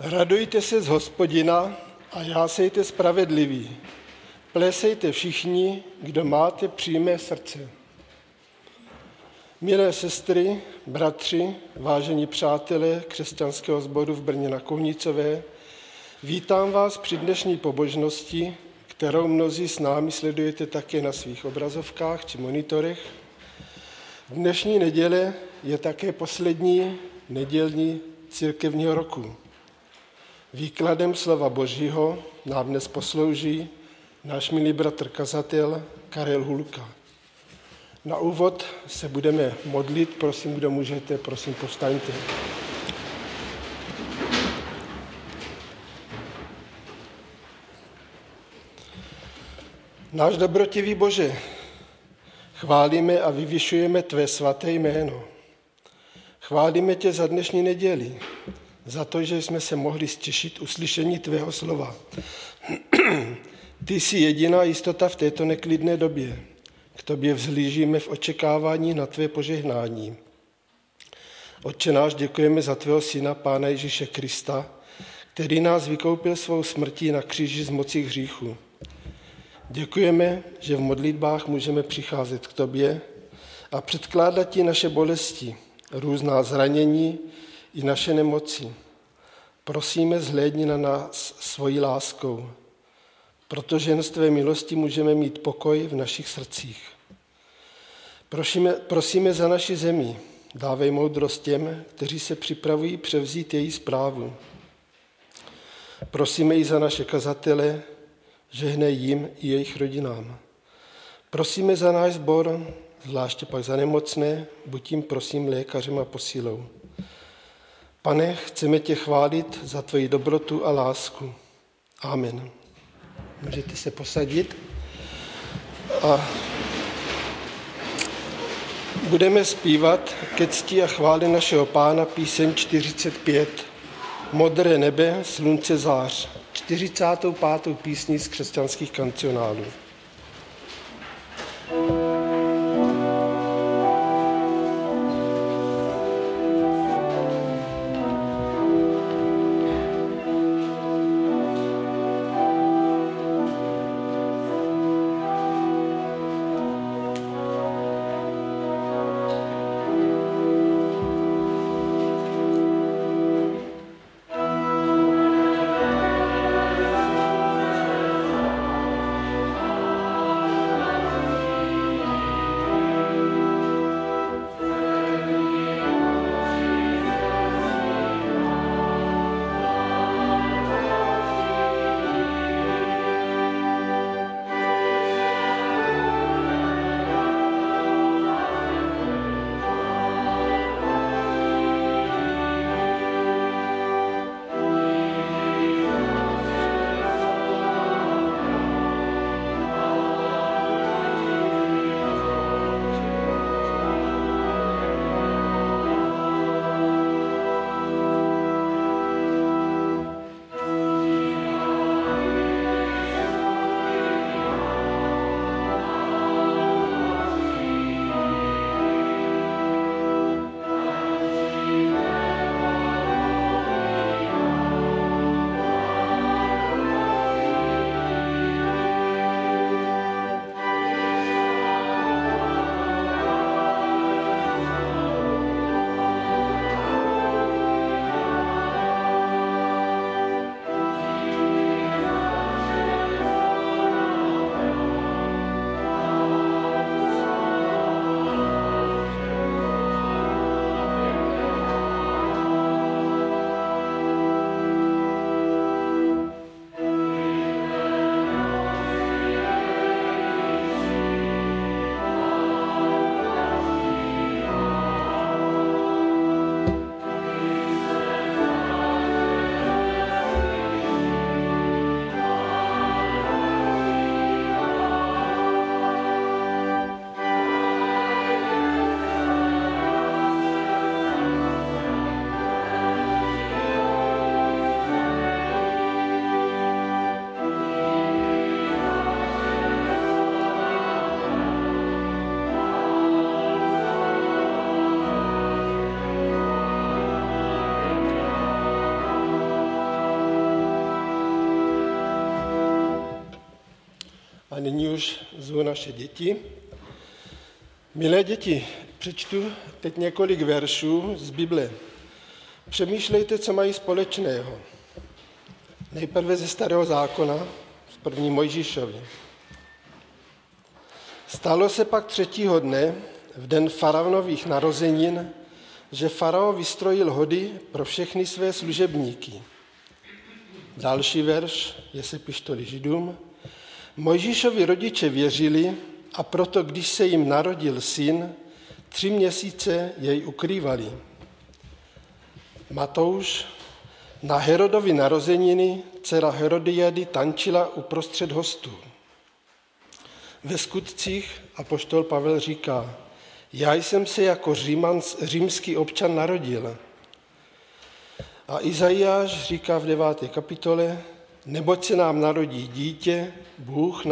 Radujte se z Hospodina a jásejte spravedliví. Plesejte všichni, kdo máte přímé srdce. Milé sestry, bratři, vážení přátelé křesťanského sboru v Brně na Kohnicové, vítám vás při dnešní pobožnosti, kterou mnozí s námi sledujete také na svých obrazovkách či monitorech. Dnešní neděle je také poslední nedělní církevního roku. Výkladem slova Božího nám dnes poslouží náš milý bratr kazatel Karel Hulka. Na úvod se budeme modlit, prosím, kdo můžete, prosím, povstaňte. Náš dobrotivý Bože, chválíme a vyvyšujeme tvé svaté jméno. Chválíme tě za dnešní neděli, za to, že jsme se mohli stěšit uslyšení tvého slova. Ty jsi jediná jistota v této neklidné době. K tobě vzhlížíme v očekávání na tvé požehnání. Otče náš, děkujeme za tvého syna, Pána Ježíše Krista, který nás vykoupil svou smrtí na kříži z moci hříchu. Děkujeme, že v modlitbách můžeme přicházet k tobě a předkládat ti naše bolesti, různá zranění i naše nemoci. Prosíme, zhlédni na nás svojí láskou, protože jen z tvé milosti můžeme mít pokoj v našich srdcích. Prosíme za naši zemi, dávej moudrost těm, kteří se připravují převzít její správu. Prosíme i za naše kazatele, žehnej jim i jejich rodinám. Prosíme za náš sbor, zvláště pak za nemocné, buď jim prosím lékařem a posílou. Pane, chceme tě chválit za tvoji dobrotu a lásku. Amen. Můžete se posadit a budeme zpívat ke cti a chvále našeho Pána píseň 45. Modré nebe, slunce zář. 45. písní z křesťanských kancionálů. a nyní už zvu naše děti. Milé děti, přečtu teď několik veršů z Bible. Přemýšlejte, co mají společného. Nejprve ze Starého zákona, z 1. Mojžíšovi. Stalo se pak 3. dne, v den faraonových narozenin, že farao vystrojil hody pro všechny své služebníky. Další verš je z epištoly Židům. Mojžíšovi rodiče věřili a proto, když se jim narodil syn, 3 měsíce jej ukrývali. Matouš. Na Herodovi narozeniny dcera Herodiady tančila uprostřed hostů. Ve Skutcích apoštol Pavel říká, já jsem se jako římský občan narodil. A Izajáš říká v 9. kapitole, neboť se nám narodí dítě, Bůh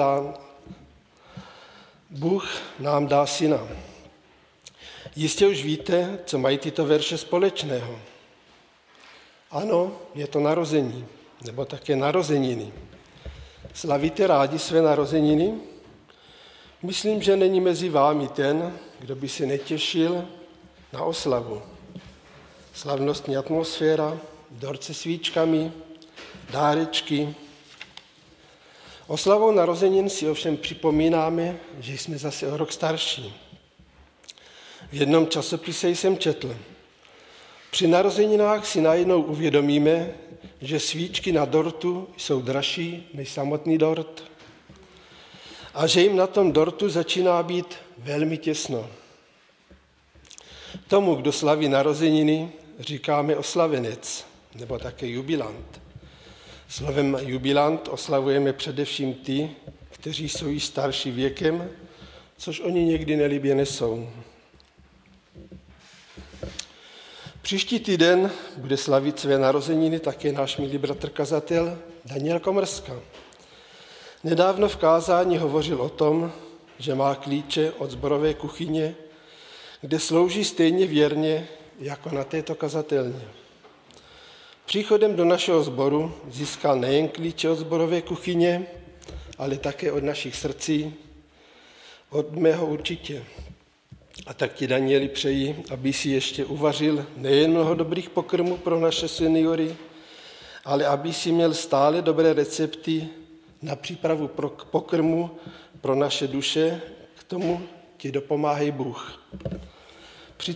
nám dá syna. Jistě už víte, co mají tyto verše společného. Ano, je to narození, nebo také narozeniny. Slavíte rádi své narozeniny? Myslím, že není mezi vámi ten, kdo by se netěšil na oslavu. Slavnostní atmosféra, dort se svíčkami, dárečky. Oslavou narozenin si ovšem připomínáme, že jsme zase o rok starší. V jednom časopise jsem četl, při narozeninách si najednou uvědomíme, že svíčky na dortu jsou dražší než samotný dort a že jim na tom dortu začíná být velmi těsno. Tomu, kdo slaví narozeniny, říkáme oslavenec nebo také jubilant. Slovem jubilant oslavujeme především ty, kteří jsou již starší věkem, což oni někdy nelibě nesou. Příští týden bude slavit své narozeniny také náš milý bratr kazatel Daniel Komrska. Nedávno v kázání hovořil o tom, že má klíče od sborové kuchyně, kde slouží stejně věrně jako na této kazatelně. Příchodem do našeho sboru získal nejen klíče od sborové kuchyně, ale také od našich srdcí, od mého určitě. A tak ti, Danieli, přeji, aby si ještě uvařil nejen mnoho dobrých pokrmů pro naše seniory, ale aby si měl stále dobré recepty na přípravu pokrmu pro naše duše, k tomu ti dopomáhej Bůh. Při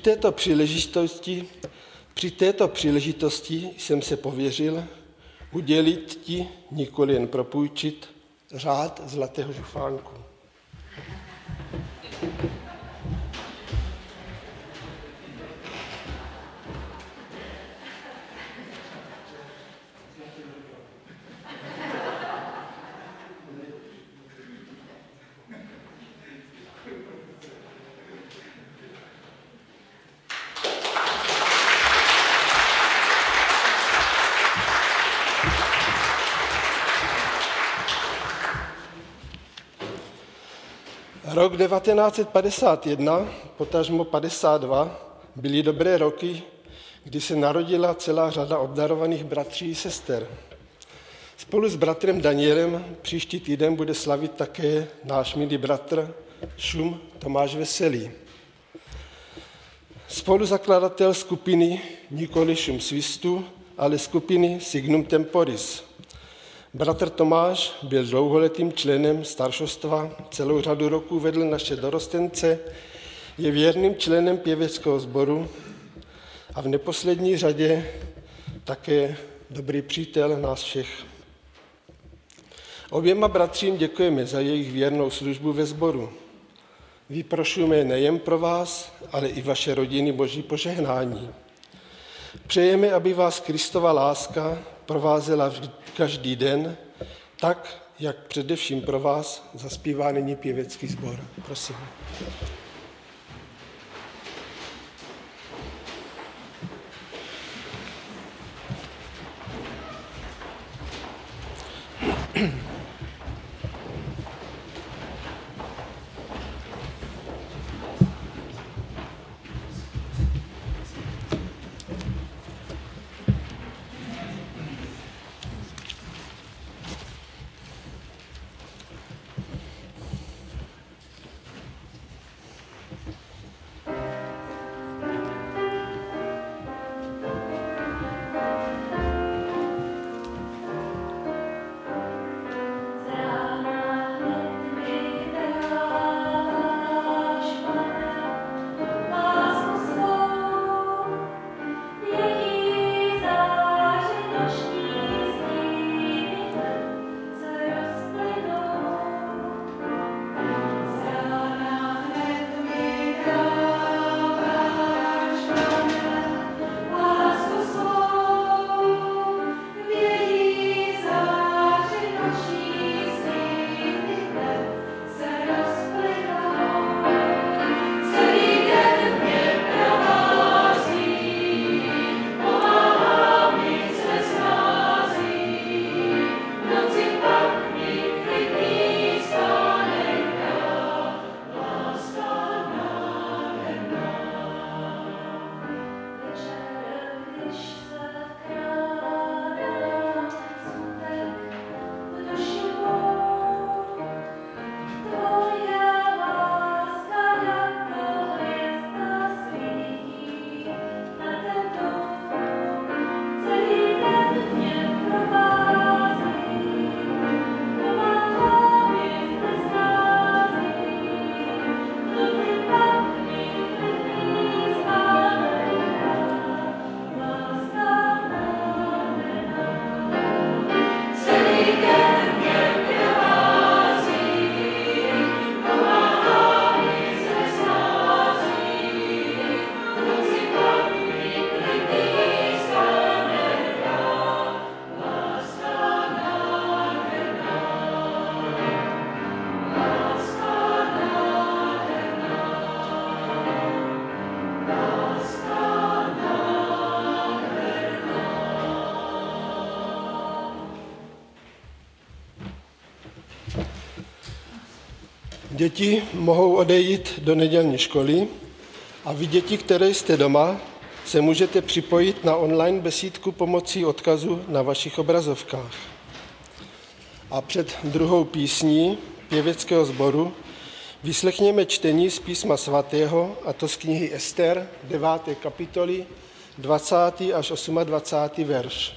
této příležitosti jsem se pověřil udělit ti, nikoli jen propůjčit, řád zlatého žufánku. Rok 1951, potažmo 52, byly dobré roky, kdy se narodila celá řada obdarovaných bratří i sester. Spolu s bratrem Danielem příští týden bude slavit také náš milý bratr Šum Tomáš Veselý. Spoluzakladatel skupiny nikoli Šum Svistu, ale skupiny Signum Temporis. Bratr Tomáš byl dlouholetým členem staršostva, celou řadu roků vedl naše dorostence, je věrným členem pěveckého sboru a v neposlední řadě také dobrý přítel nás všech. Oběma bratřím děkujeme za jejich věrnou službu ve sboru. Vyprošujeme nejen pro vás, ale i vaše rodiny Boží požehnání. Přejeme, aby vás Kristova láska provázela každý den, tak, jak především pro vás zaspívá nyní pěvecký sbor. Prosím. Děti mohou odejít do nedělní školy a vy, děti, které jste doma, se můžete připojit na online besídku pomocí odkazu na vašich obrazovkách. A před druhou písní pěveckého sboru vyslechněme čtení z písma svatého, a to z knihy Ester, 9. kapitoly, 20. až 28. verš.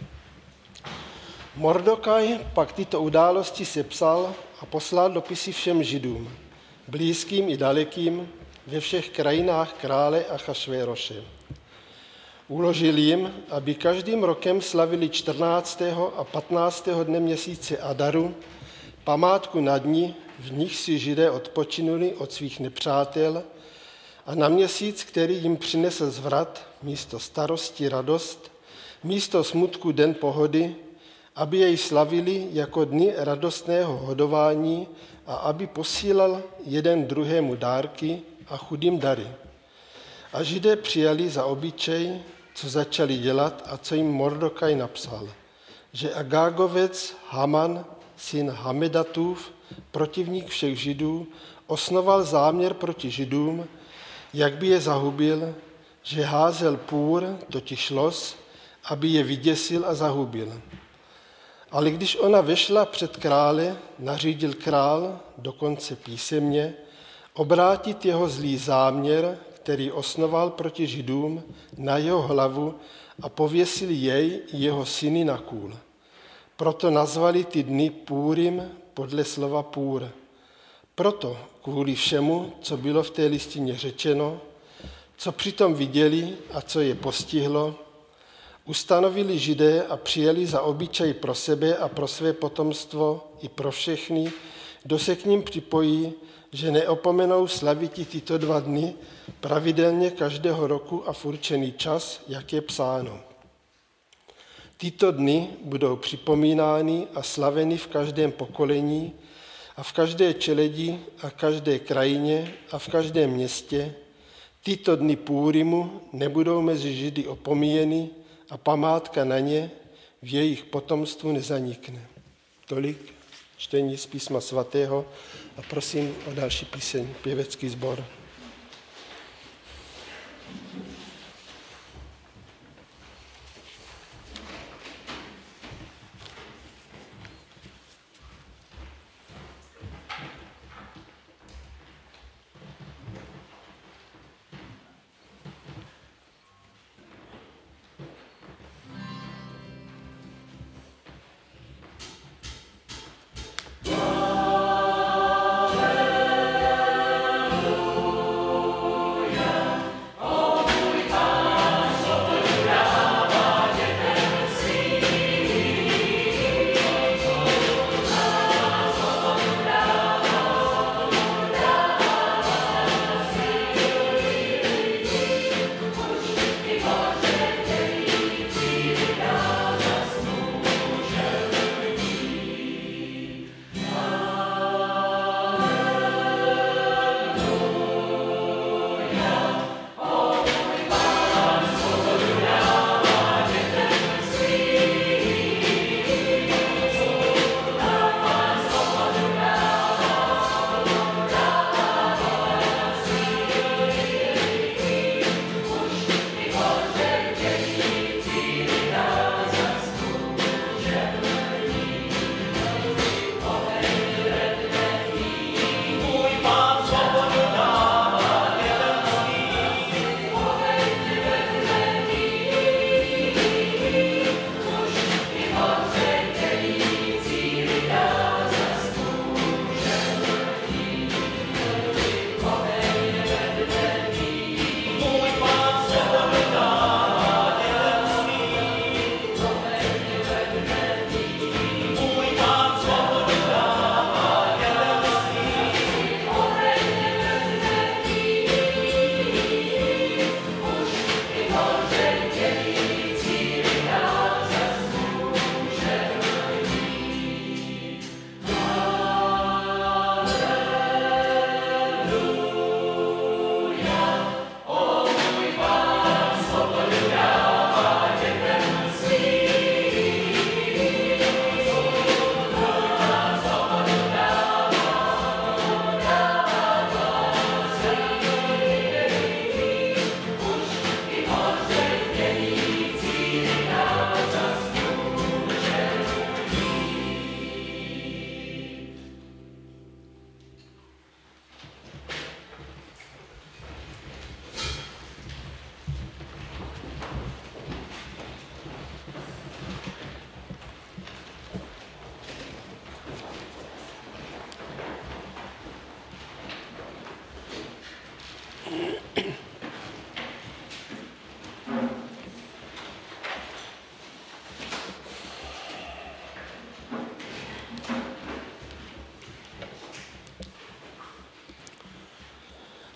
Mordokaj pak tyto události sepsal a poslal dopisy všem Židům, blízkým i dalekým, ve všech krajinách krále Achashvéroše. Uložil jim, aby každým rokem slavili 14. a 15. dne měsíce Adaru památku na dni, v nich si Židé odpočinuli od svých nepřátel, a na měsíc, který jim přinesl zvrat, místo starosti radost, místo smutku den pohody, aby jej slavili jako dny radostného hodování a aby posílal jeden druhému dárky a chudým dary. A Židé přijali za obyčej, co začali dělat a co jim Mordokaj napsal, že Agágovec Haman, syn Hamedatův, protivník všech Židů, osnoval záměr proti Židům, jak by je zahubil, že házel půr, totiž los, aby je vyděsil a zahubil. Ale když ona vešla před krále, nařídil král, dokonce písemně, obrátit jeho zlý záměr, který osnoval proti Židům, na jeho hlavu a pověsil jej i jeho syny na kůl. Proto nazvali ty dny Púrim podle slova půr. Proto kvůli všemu, co bylo v té listině řečeno, co přitom viděli a co je postihlo, ustanovili Židé a přijeli za obyčej pro sebe a pro své potomstvo i pro všechny, kdo se k ním připojí, že neopomenou slaviti tyto 2 dny pravidelně každého roku a v určený čas, jak je psáno. Tyto dny budou připomínány a slaveny v každém pokolení a v každé čeledi a každé krajině a v každém městě. Tyto dny Púrimu nebudou mezi Židy opomíjeny a památka na ně v jejich potomstvu nezanikne. Tolik čtení z písma svatého a prosím o další píseň, pěvecký sbor.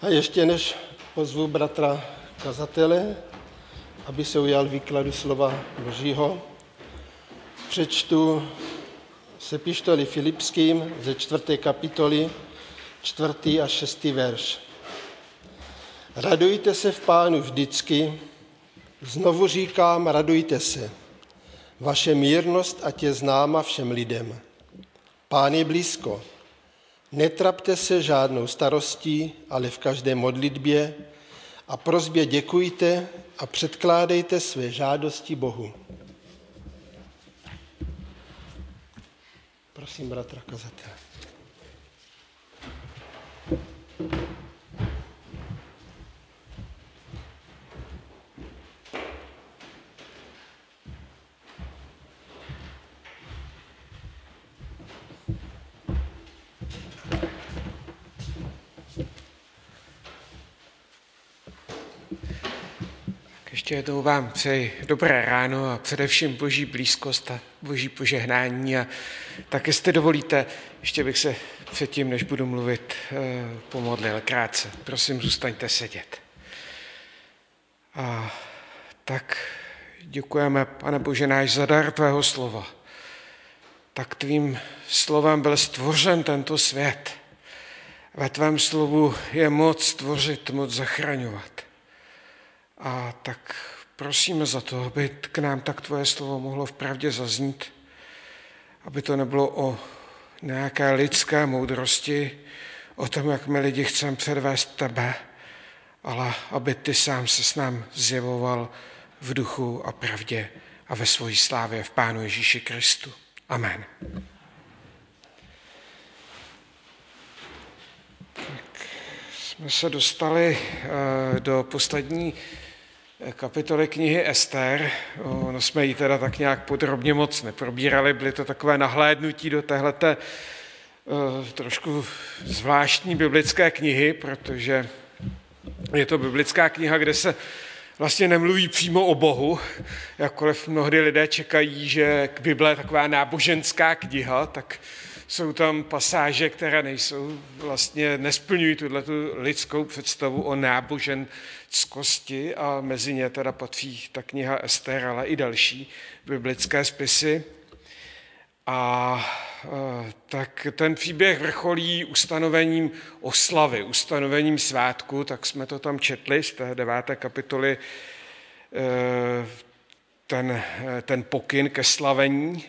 A ještě než pozvu bratra kazatele, aby se ujal výkladu slova Božího, přečtu z epištoly Filipským ze 4. kapitoly, 4. a 6. verš. Radujte se v Pánu vždycky, znovu říkám, radujte se. Vaše mírnost ať je známa všem lidem. Pán je blízko. Netrapte se žádnou starostí, ale v každé modlitbě a prosbě děkujte a předkládejte své žádosti Bohu. Prosím, bratra kazatele. Ještě jednou vám přeji dobré ráno a především Boží blízkost a Boží požehnání. A tak jestli dovolíte, ještě bych se předtím, než budu mluvit, pomodlil krátce. Prosím, zůstaňte sedět. A tak děkujeme, Pane Bože náš, za dar tvého slova. Tak tvým slovem byl stvořen tento svět. Ve tvém slovu je moc tvořit, moc zachraňovat. A tak prosíme za to, aby k nám tak tvoje slovo mohlo vpravdě zaznít, aby to nebylo o nějaké lidské moudrosti, o tom, jak my lidi chceme předvést tebe, ale aby ty sám se s nám zjevoval v duchu a pravdě a ve svojí slávě v Pánu Ježíši Kristu. Amen. Tak jsme se dostali do poslední kapitoly knihy Ester. No, jsme ji teda tak nějak podrobně moc neprobírali, byly to takové nahlédnutí do téhleté trošku zvláštní biblické knihy, protože je to biblická kniha, kde se vlastně nemluví přímo o Bohu, jakkoliv mnohdy lidé čekají, že Bible je taková náboženská kniha, tak jsou tam pasáže, které nesplňují tuhletu lidskou představu o náboženskosti a mezi ně teda patří ta kniha Ester, ale i další biblické spisy. A tak ten příběh vrcholí ustanovením oslavy, ustanovením svátku, tak jsme to tam četli z té 9. kapitoly, ten pokyn ke slavení.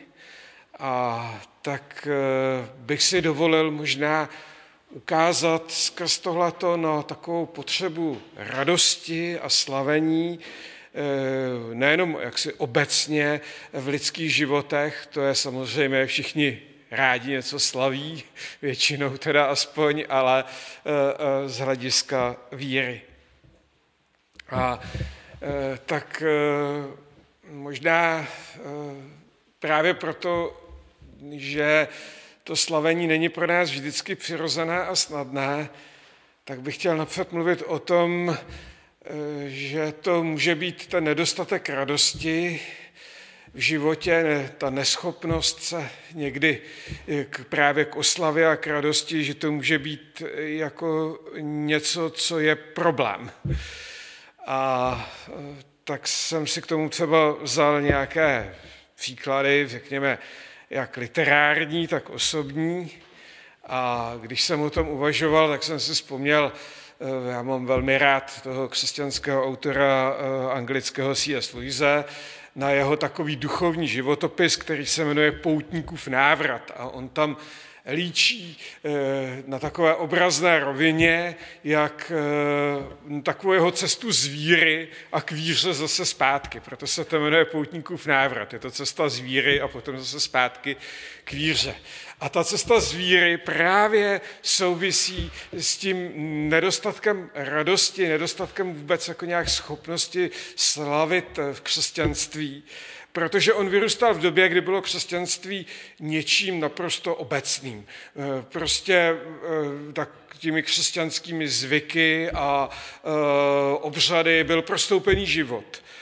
A tak bych si dovolil možná ukázat skrz tohleto na takovou potřebu radosti a slavení, nejenom jaksi obecně v lidských životech, to je samozřejmě všichni rádi něco slaví, většinou teda aspoň, ale z hlediska víry. A tak možná právě proto, že to slavení není pro nás vždycky přirozené a snadné, tak bych chtěl napřed mluvit o tom, že to může být ten nedostatek radosti v životě, ta neschopnost se někdy právě k oslavě a k radosti, že to může být jako něco, co je problém. A tak jsem si k tomu třeba vzal nějaké příklady, řekněme, jak literární, tak osobní. A když jsem o tom uvažoval, tak jsem si vzpomněl, já mám velmi rád toho křesťanského autora anglického C.S. Lewise, na jeho takový duchovní životopis, který se jmenuje Poutníkův návrat. A on tam líčí na takové obrazné rovině, jak takovou jeho cestu z víry a k víře zase zpátky. Proto se to jmenuje Poutníkův návrat. Je to cesta z víry a potom zase zpátky k víře. A ta cesta z víry právě souvisí s tím nedostatkem radosti, nedostatkem vůbec jako nějak schopnosti slavit v křesťanství. Protože on vyrůstal v době, kdy bylo křesťanství něčím naprosto obecným. Prostě tak těmi křesťanskými zvyky a obřady byl prostoupený život.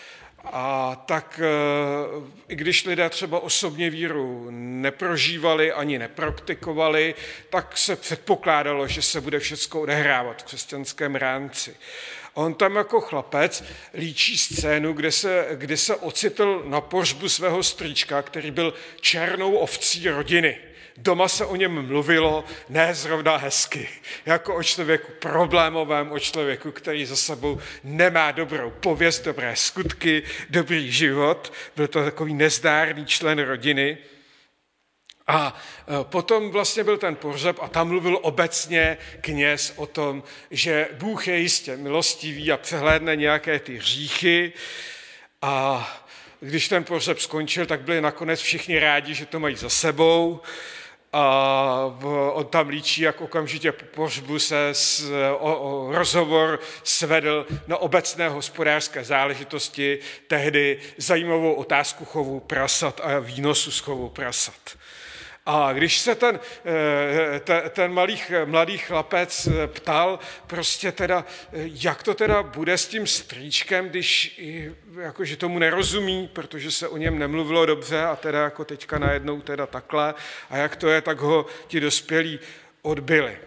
A tak i když lidé třeba osobně víru neprožívali ani nepraktikovali, tak se předpokládalo, že se bude všechno odehrávat v křesťanském rámci. On tam jako chlapec líčí scénu, kde se ocitl na pohřbu svého strýčka, který byl černou ovcí rodiny. Doma se o něm mluvilo ne zrovna hezky, jako o člověku problémovém, o člověku, který za sebou nemá dobrou pověst, dobré skutky, dobrý život. Byl to takový nezdárný člen rodiny. A potom vlastně byl ten pohřeb a tam mluvil obecně kněz o tom, že Bůh je jistě milostivý a přehlédne nějaké ty hříchy. A když ten pohřeb skončil, tak byli nakonec všichni rádi, že to mají za sebou. A on tam líčí, jak okamžitě po pohřbu se rozhovor svedl na obecné hospodářské záležitosti, tehdy zajímavou otázku chovu prasat a výnosu z chovu prasat. A když se ten mladý chlapec ptal prostě teda, jak to teda bude s tím strýčkem, když jakože tomu nerozumí, protože se o něm nemluvilo dobře a teda jako teďka najednou teda takhle a jak to je, tak ho ti dospělí odbyli.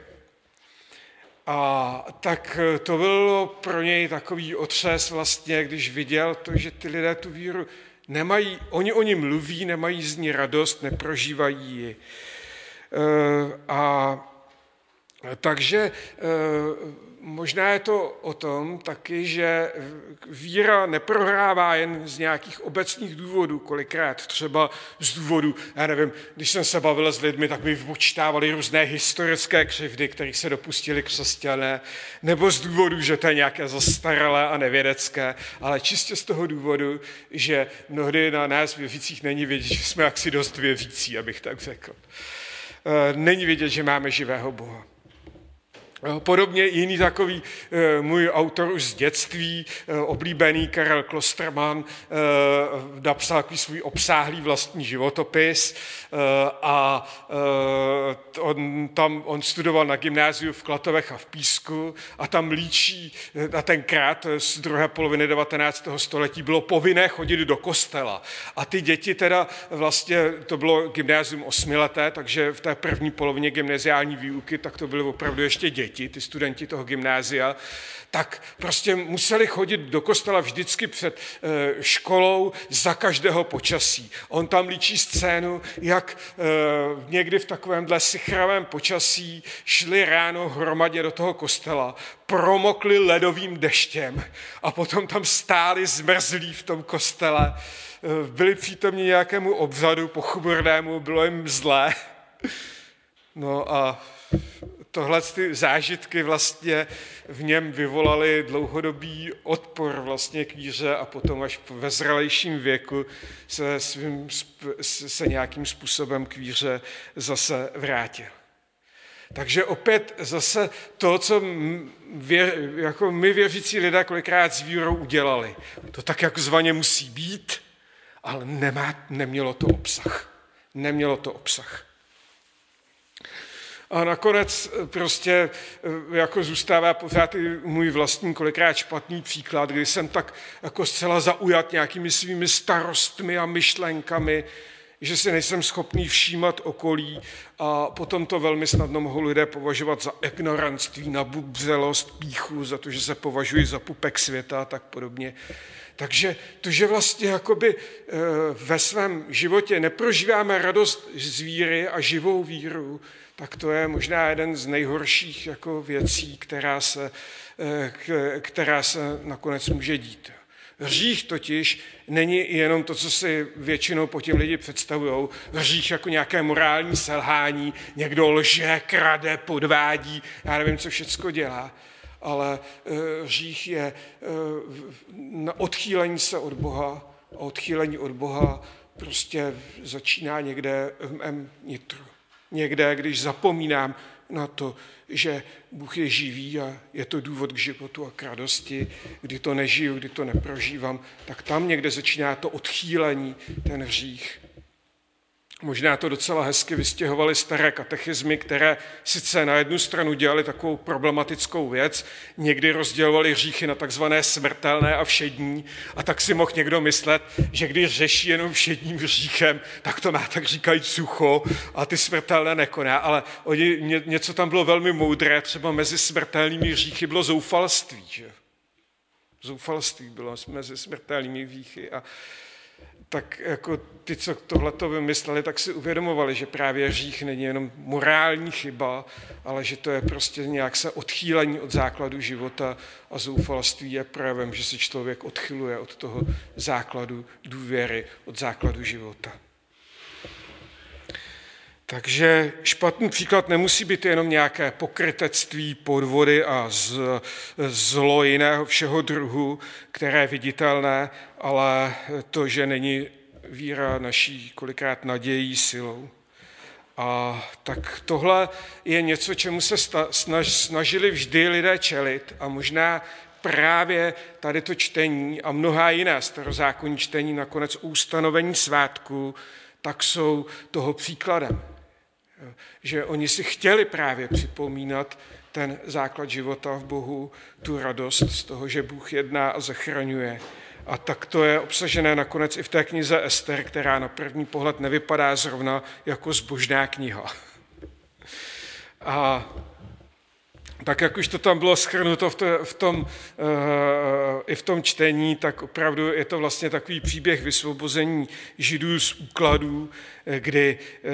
A tak to bylo pro něj takový otřes vlastně, když viděl to, že ty lidé tu víru nemají, oni o ní mluví, nemají z ní radost, neprožívají ji. Takže možná je to o tom taky, že víra neprohrává jen z nějakých obecných důvodů, kolikrát třeba z důvodu, já nevím, když jsem se bavil s lidmi, tak mi vypočítávali různé historické křivdy, kterých se dopustili křesťané, nebo z důvodu, že to je nějaké zastaralé a nevědecké, ale čistě z toho důvodu, že mnohdy na nás věřících není vidět, že jsme jaksi dost věřící, abych tak řekl. Není vidět, že máme živého Boha. Podobně jiný takový můj autor už z dětství, oblíbený Karel Klosterman, napsal takový svůj obsáhlý vlastní životopis a on studoval na gymnáziu v Klatovech a v Písku a tam líčí, a tenkrát z druhé poloviny 19. století bylo povinné chodit do kostela. A ty děti teda vlastně, to bylo gymnázium 8leté, takže v té první polovině gymnaziální výuky, tak to byly opravdu ještě děti, ty studenti toho gymnázia, tak prostě museli chodit do kostela vždycky před školou za každého počasí. On tam líčí scénu, jak někdy v takovémhle sichravém počasí šli ráno hromadě do toho kostela, promokli ledovým deštěm a potom tam stáli zmrzlí v tom kostele, byli přítomni nějakému obřadu pochmurnému, bylo jim zlé. No a tohle ty zážitky vlastně v něm vyvolaly dlouhodobý odpor vlastně k víře a potom až ve zralejším věku se nějakým způsobem k víře zase vrátil. Takže opět zase to, co jako my věřící lidé kolikrát s vírou udělali. To tak takzvaně musí být, ale nemělo to obsah. Nemělo to obsah. A nakonec prostě jako zůstává pořád i můj vlastní kolikrát špatný příklad, kdy jsem tak jako zcela zaujat nějakými svými starostmi a myšlenkami, že si nejsem schopný všímat okolí a potom to velmi snadno mohou lidé považovat za ignoranství, nabubřelost, pýchu, za to, že se považují za pupek světa a tak podobně. Takže to, že vlastně jakoby ve svém životě neprožíváme radost z víry a živou víru, tak to je možná jeden z nejhorších jako věcí, která se nakonec může dít. Hřích totiž není jenom to, co si většinou po těm lidi představují. Hřích jako nějaké morální selhání, někdo lže, krade, podvádí, já nevím, co všecko dělá. Ale hřích je odchýlení se od Boha a odchýlení od Boha prostě začíná někde v mém nitru. Někde, když zapomínám na to, že Bůh je živý a je to důvod k životu a k radosti, kdy to nežiju, kdy to neprožívám, tak tam někde začíná to odchýlení, ten hřích. Možná to docela hezky vystěhovaly staré katechismy, které sice na jednu stranu dělali takovou problematickou věc, někdy rozdělovali hříchy na takzvané smrtelné a všední, a tak si mohl někdo myslet, že když řeší jenom všedním hříchem, tak to má tak říkají sucho a ty smrtelné nekoná, ale něco tam bylo velmi moudré, třeba mezi smrtelnými hříchy bylo zoufalství, že? Zoufalství bylo mezi smrtelnými hříchy a tak jako ty, co tohleto vymysleli, tak si uvědomovali, že právě hřích není jenom morální chyba, ale že to je prostě nějak se odchýlení od základu života a zoufalství je projevem, že se člověk odchyluje od toho základu důvěry, od základu života. Takže špatný příklad nemusí být jenom nějaké pokrytectví, podvody a zlo jiného všeho druhu, které je viditelné, ale to, že není víra naší kolikrát nadějí, silou. A tak tohle je něco, čemu se snažili vždy lidé čelit a možná právě tady to čtení a mnohá jiná starozákonní čtení, nakonec ustanovení svátku, tak jsou toho příkladem. Že oni si chtěli právě připomínat ten základ života v Bohu, tu radost z toho, že Bůh jedná a zachraňuje. A tak to je obsažené nakonec i v té knize Ester, která na první pohled nevypadá zrovna jako zbožná kniha. A tak jak už to tam bylo shrnuto i v tom čtení, tak opravdu je to vlastně takový příběh vysvobození Židů z úkladů, kdy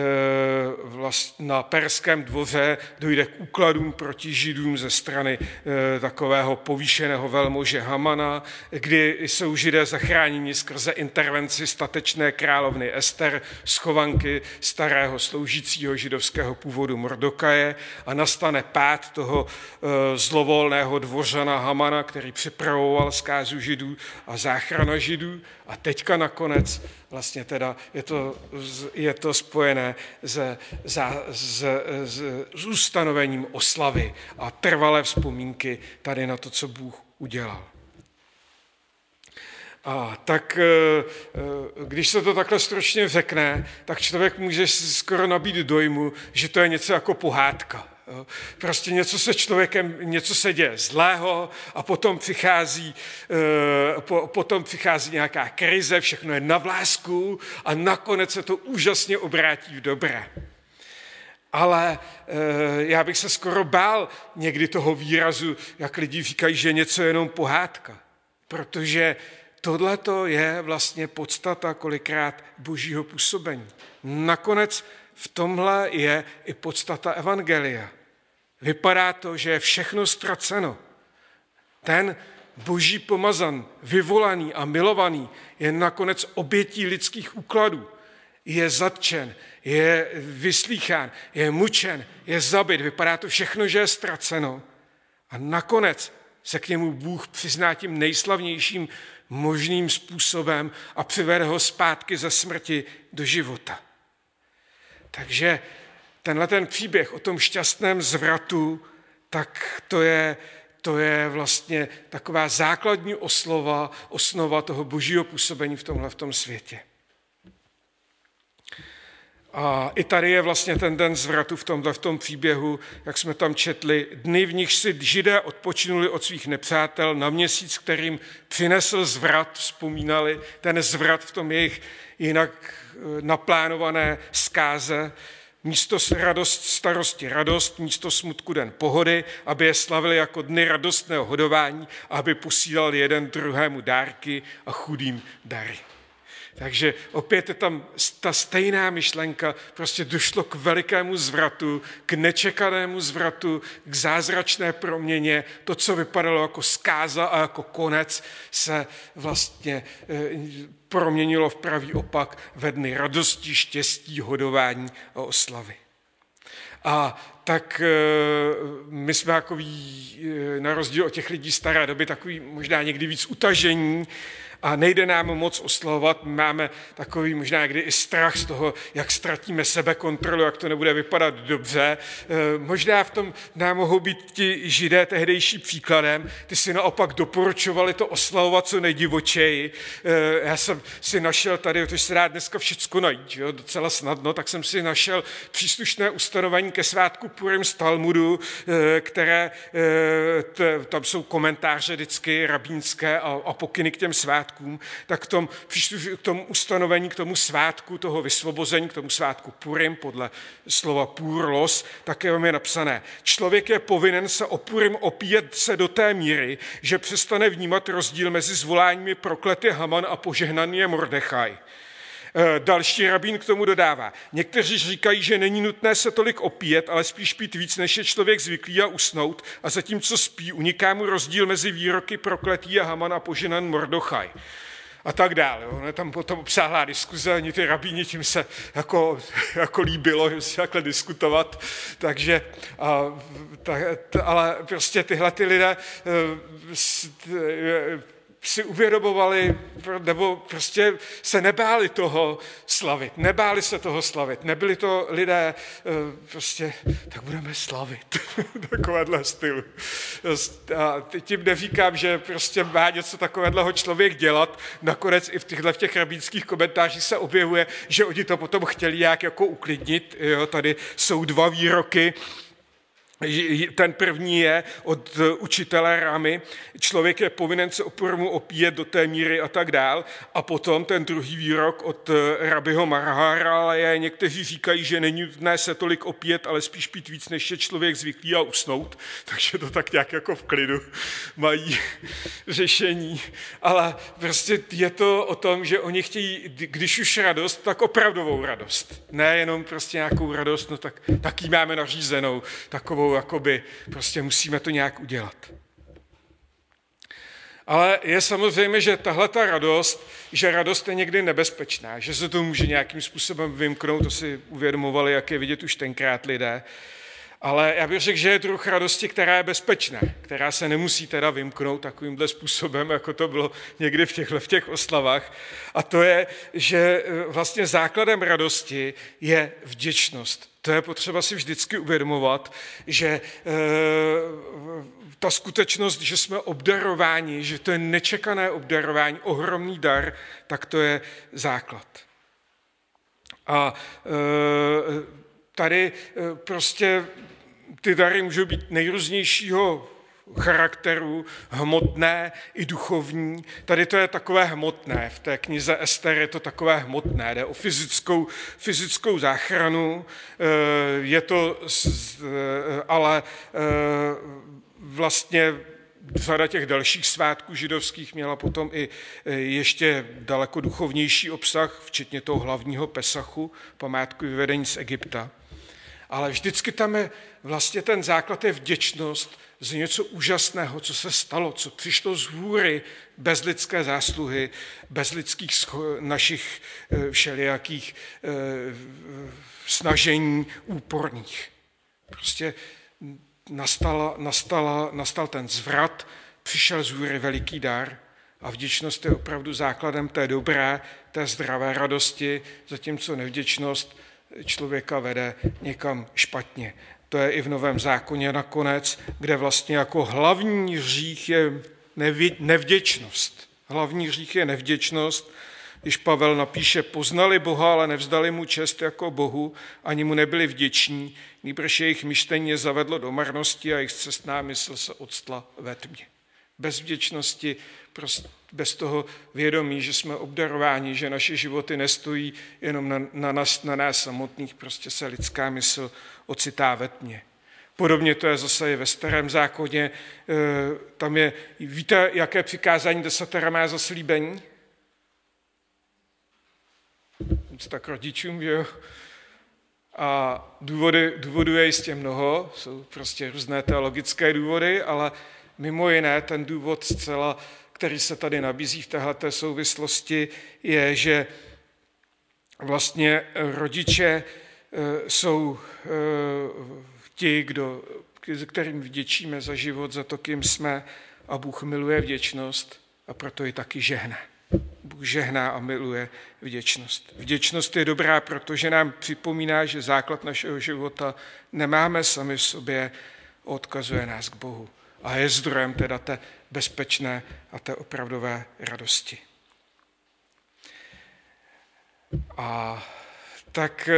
na perském dvoře dojde k úkladům proti Židům ze strany takového povýšeného velmože Hamana, kdy jsou Židé zachráněni skrze intervenci statečné královny Ester, schovanky starého sloužícího židovského původu Mordokaje a nastane pád toho zlovolného dvořana Hamana, který připravoval zkázu Židů a záchrana Židů. A teďka nakonec vlastně teda je to spojené s ustanovením oslavy a trvalé vzpomínky tady na to, co Bůh udělal. A tak když se to takhle stručně řekne, tak člověk může skoro nabít dojmu, že to je něco jako pohádka. Prostě něco se děje zlého a potom přichází nějaká krize, všechno je na vlásku a nakonec se to úžasně obrátí v dobré. Ale já bych se skoro bál někdy toho výrazu, jak lidi říkají, že něco je jenom pohádka. Protože tohleto je vlastně podstata kolikrát božího působení. Nakonec v tomhle je i podstata evangelia. Vypadá to, že je všechno ztraceno. Ten boží pomazan, vyvolaný a milovaný, je nakonec obětí lidských úkladů. Je zatčen, je vyslýchán, je mučen, je zabit. Vypadá to všechno, že je ztraceno. A nakonec se k němu Bůh přizná tím nejslavnějším možným způsobem a přivede ho zpátky ze smrti do života. Takže tenhle ten příběh o tom šťastném zvratu, tak to je vlastně taková základní osnova toho božího působení v tom světě. A i tady je vlastně ten den zvratu v tom příběhu, jak jsme tam četli, dny, v nich si Židé odpočinuli od svých nepřátel na měsíc, kterým přinesl zvrat, vzpomínali ten zvrat v tom jejich jinak naplánované zkáze, místo starosti radost, místo smutku den pohody, aby je slavili jako dny radostného hodování, aby posílali jeden druhému dárky a chudým dary. Takže opět je tam ta stejná myšlenka, prostě došlo k velikému zvratu, k nečekanému zvratu, k zázračné proměně. To, co vypadalo jako zkáza a jako konec, se vlastně proměnilo v pravý opak ve dny radosti, štěstí, hodování a oslavy. A tak my jsme takový, na rozdíl od těch lidí staré doby, takový možná někdy víc utažení a nejde nám moc oslavovat. Máme takový možná někdy i strach z toho, jak ztratíme sebekontrolu, jak to nebude vypadat dobře. Možná v tom nám mohou být ti Židé tehdejší příkladem. Ty si naopak doporučovali to oslavovat co nejdivočeji. Já jsem si našel tady, to se dá dneska všecko najít, jo, docela snadno, tak jsem si našel příslušné ustanovení ke svátku Purim z Talmudu, které, tam jsou komentáře vždycky rabínské a pokyny k těm svátkům, tak k tomu ustanovení, k tomu svátku toho vysvobození, k tomu svátku Purim, podle slova půrlos, také je napsané. Člověk je povinen se o Purim opíjet se do té míry, že přestane vnímat rozdíl mezi zvoláními prokletý Haman a požehnaný je Mordechaj. Další rabín k tomu dodává. Někteří říkají, že není nutné se tolik opíjet, ale spíš pít víc, než je člověk zvyklý a usnout, a zatímco spí, uniká mu rozdíl mezi výroky prokletý a Haman a požehnaný Mordechaj. A tak dále. Ona tam potom obsáhlá diskuze, ani ty rabíni tím se jako líbilo, že si takhle diskutovat. Takže, ale prostě tyhle ty lidé si uvědomovali, nebo prostě se nebáli se toho slavit. Nebyli to lidé prostě, tak budeme slavit. Takovéhle stylu. A tím neříkám, že prostě má něco takového člověk dělat. Nakonec i v těch rabínských komentářích se objevuje, že oni to potom chtěli nějak jako uklidnit. Jo, tady jsou 2 výroky. Ten první je od učitele Ramy, člověk je povinen se o Purimu opíjet do té míry a tak dál. A potom ten druhý výrok od rabiho Marhara je, někteří říkají, že není nutné se tolik opíjet, ale spíš pít víc, než je člověk zvyklý a usnout. Takže to tak nějak jako v klidu mají řešení. Ale prostě je to o tom, že oni chtějí, když už radost, tak opravdovou radost. Ne jenom prostě nějakou radost, no tak ji máme nařízenou, takovou jakoby, prostě musíme to nějak udělat. Ale je samozřejmě, že tahleta radost, že radost je někdy nebezpečná, že se to může nějakým způsobem vymknout, to si uvědomovali, jak je vidět už tenkrát lidé. Ale já bych řekl, že je druh radosti, která je bezpečná, která se nemusí teda vymknout takovýmhle způsobem, jako to bylo někdy v těch oslavách. A to je, že vlastně základem radosti je vděčnost. To je potřeba si vždycky uvědomovat, že ta skutečnost, že jsme obdarováni, že to je nečekané obdarování, ohromný dar, tak to je základ. A tady prostě ty dary můžou být nejrůznějšího charakteru, hmotné i duchovní. Tady to je takové hmotné, v té knize Ester je to takové hmotné, jde o fyzickou záchranu, je to, ale vlastně řada těch dalších svátků židovských měla potom i ještě daleko duchovnější obsah, včetně toho hlavního Pesachu, památku vyvedení z Egypta. Ale vždycky tam je vlastně ten základ je vděčnost za něco úžasného, co se stalo, co přišlo z hůry, bez lidské zásluhy, bez lidských našich všelijakých snažení úporných. Prostě nastal ten zvrat, přišel z hůry veliký dar a vděčnost je opravdu základem té dobré, té zdravé radosti, zatímco nevděčnost člověka vede někam špatně. To je i v Novém zákoně nakonec, kde vlastně jako hlavní hřích je nevděčnost. Hlavní hřích je nevděčnost, když Pavel napíše, poznali Boha, ale nevzdali mu čest jako Bohu, ani mu nebyli vděční, nýbrž jejich myšlení je zavedlo do marnosti a jejich cestná mysl se octla ve tmě. Bez vděčnosti, bez toho vědomí, že jsme obdarováni, že naše životy nestojí jenom na nás samotných, prostě se lidská mysl ocitá ve tmě. Podobně to je zase i ve Starém zákoně. Tam je, víte, jaké přikázání desatera má zaslíbení? Tak rodičům, že jo? A důvodů je jistě mnoho, jsou prostě různé teologické důvody, ale mimo jiné ten důvod zcela, který se tady nabízí v téhleté souvislosti, je, že vlastně rodiče jsou ti, kterým vděčíme za život, za to, kým jsme, a Bůh miluje vděčnost a proto ji taky žehne. Bůh žehná a miluje vděčnost. Vděčnost je dobrá, protože nám připomíná, že základ našeho života nemáme sami v sobě, odkazuje nás k Bohu. A je zdrojem teda té bezpečné a té opravdové radosti. A tak